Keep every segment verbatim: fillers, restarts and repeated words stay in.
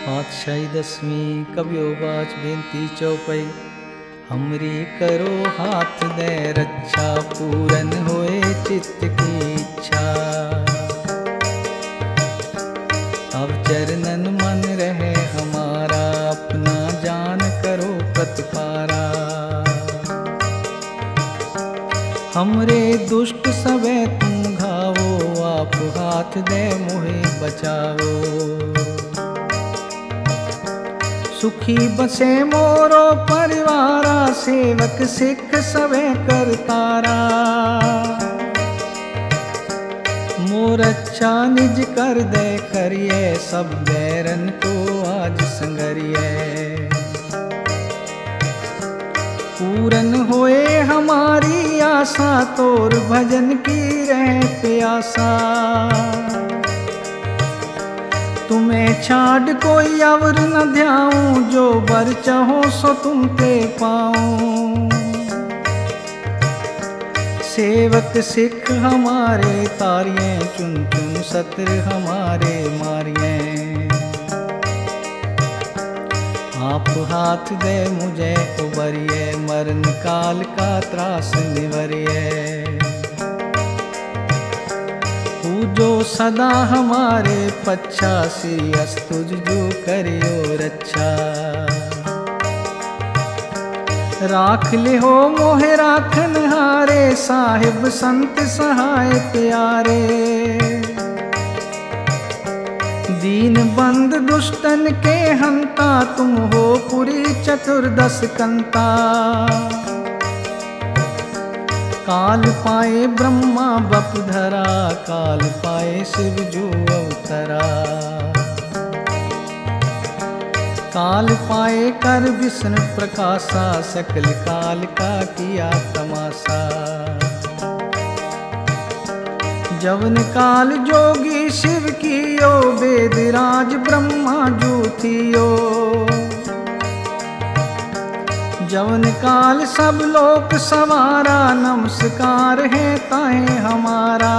पातशाही दसवीं कवियो बाच बेनती चौपाई। हमरी करो हाथ दे रक्षा, पूरन होए चित्त की इच्छा। अब चरणन मन रहे हमारा, अपना जान करो प्रतिपारा। हमरे दुष्ट सबे तुम घावो, आप हाथ दे मोहे बचाओ। सुखी बसे मोरो परिवारा, सेवक सिख सवे करतारा। मोर अच्छा निज कर दे करिए, सब बैरन को आज संगरिए। पूरन होए हमारी आशा, तोर भजन की रहे प्यासा। तुम्हें छाड़ कोई और न ध्याऊं, जो बर चाहो सो तुम ते पाऊं। सेवक सिख हमारे तारिये, चुन चुन सत्र हमारे मारिये। आप हाथ दे मुझे उबरिए, मरण काल का त्रास निवरिए। जो सदा हमारे पच्छासी, अस्तुज जो करियो रक्षा। राख ले हो मोहे राखन हारे, साहिब संत सहाय प्यारे। दीन बंद दुष्टन के हंता, तुम हो पुरी चतुर्दश कंता। काल पाए ब्रह्मा बपधरा, काल पाए शिव जो अवतरा। काल पाए कर विष्णु प्रकाशा, सकल काल का किया तमाशा। जवन काल जोगी शिव कियो, वेदराज ब्रह्मा जो थियो। जवन काल सब लोक सवारा, नमस्कार है ताहे हमारा।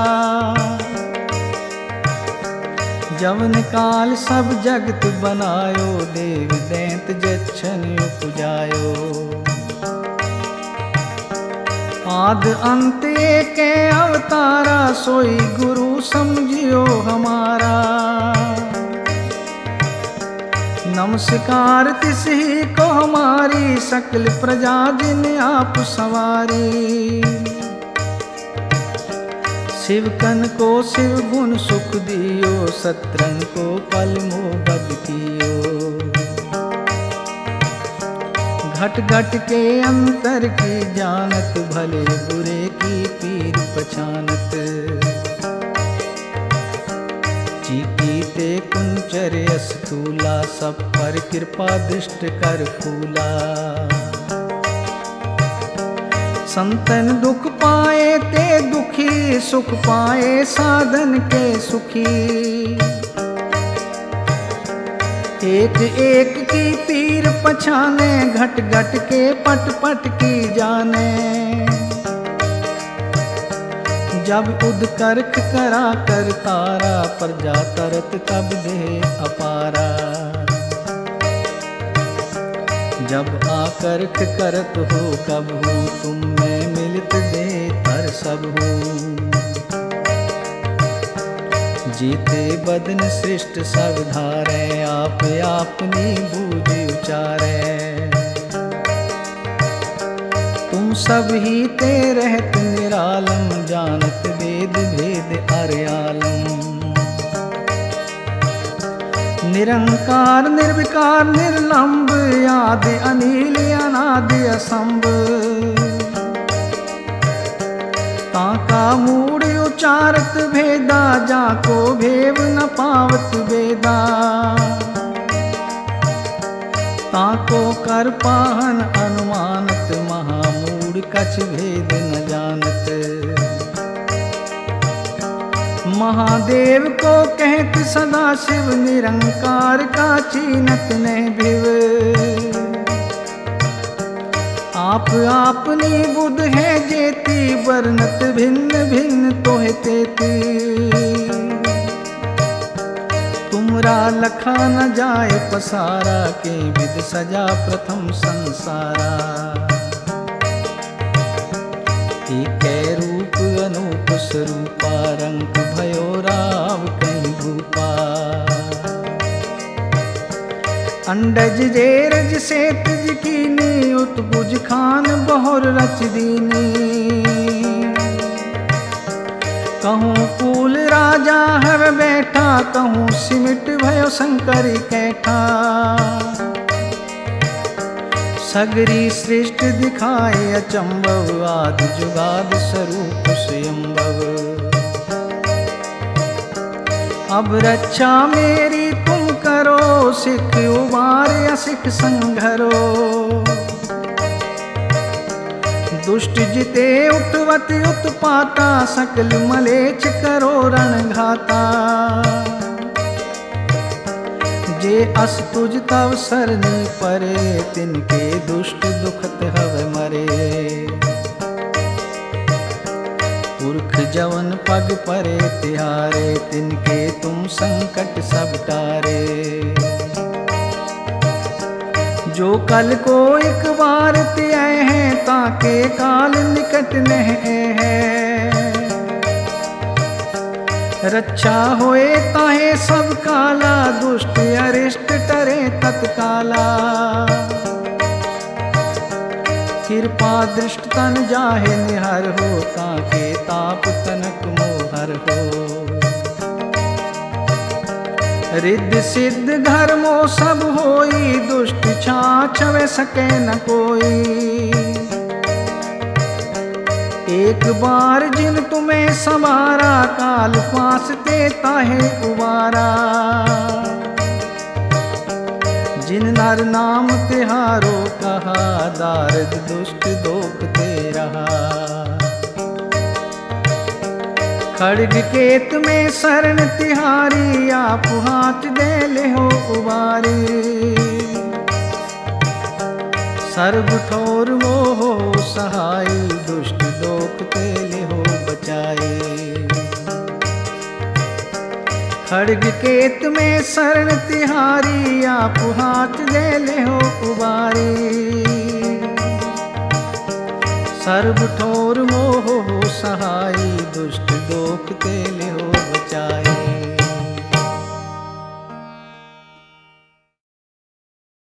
जवन काल सब जगत बनायो, देव दैंत जच्छन उपजायो। आद अंत एक अवतारा, सोई गुरु समझियो हमारा। नमस्कार तिस ही को हमारी, सकल प्रजा जिन आप सवारी। शिवकन को शिव गुण सुख दियो, सत्रन को पल मोह बद कियो। घट घट के अंतर की जानत, भले बुरे की पीर पछानत। चीकीते कुंचर स्थूला, सब पर कृपा दृष्ट कर फूला। संतन दुख पाए ते दुखी, सुख पाए साधन के सुखी। एक एक की पीर पछाने, घट घट के पट पट की जाने। जब उद करख करा कर तारा, प्रजा तरत तब दे अपारा। जब आकर्ख करत हो कब हो, तुम में मिलित दे तर सब हो। जीते बदन सृष्ट सब धारे, आप आपनी बूझ उचारे। तुम सब ही ते रहत निरालम, जानत वेद भेद अर्यालम। निरंकार निर्विकार निर्लंब, आदि अनिल अनादि असंभ। ताका मूढ़ उचारत भेदा, जाको भेव न पावत वेदा। ताको कर पाहन अनुमानत, महामूढ़ कछ भेद न जानत। महादेव को कहत सदा शिव, निरंकार का चीनत ने भिव। आप आपनी बुध है जेती, वर्णत भिन्न भिन्न तोहे तेती। तुम तेरा लखा न जाए पसारा, के विद सजा प्रथम संसारा। एकै रूप अनूप स्वरूपा, रंग भयो राव कहीं भूपा। अंडज जे रज से तिज कीनी, उत्बुज खान बहुर रच दीनी। कहूँ कूल राजा हर बैठा, कहूँ सिमट भयो शंकर कैठा। सगरी सृष्टि दिखाए अचंभव, आदि जुगाद स्वरूप स्वयंभव। अब रक्षा मेरी तुम करो, सिख उबार या सिख संघरो। दुष्ट जिते उठवत उत्पाता, सकल मलेच्छ करो रणघाता। जे अस तुझ तव सरनी परे, तिनके दुष्ट दुखत हव मरे। पुरख जवन पग परे तिहारे, तिनके तुम संकट सब टारे। जो कल को एक बार त्याय है, ताके काल निकट नह है। रक्षा होए ताहे सब काला, दुष्ट अरिष्ट टरे तत्काला। कृपा दृष्ट तन जाहे निहर हो, ताके ताप तनक मोहर हो। रिद्धि सिद्ध धर्मो सब होई, दुष्ट छाछवे सके न कोई। एक बार जिन तुम्हें संवारा, काल पास ते ताहे उबारा। जिन नर नाम तिहारो कहा, दारद दुष्ट दोख ते रहा। खड्ग केत में शरण तिहारी, आप हाथ दे ले हो उबारी। सर्व ठोर वो हो सहाय, दुष्ट दोख ते ले हो बचाए। खड्ग केत में शरण तिहारी, आप हाथ दे ले हो उबारी। सर्व ठोर मोह सहाय, दुष्ट दोख ते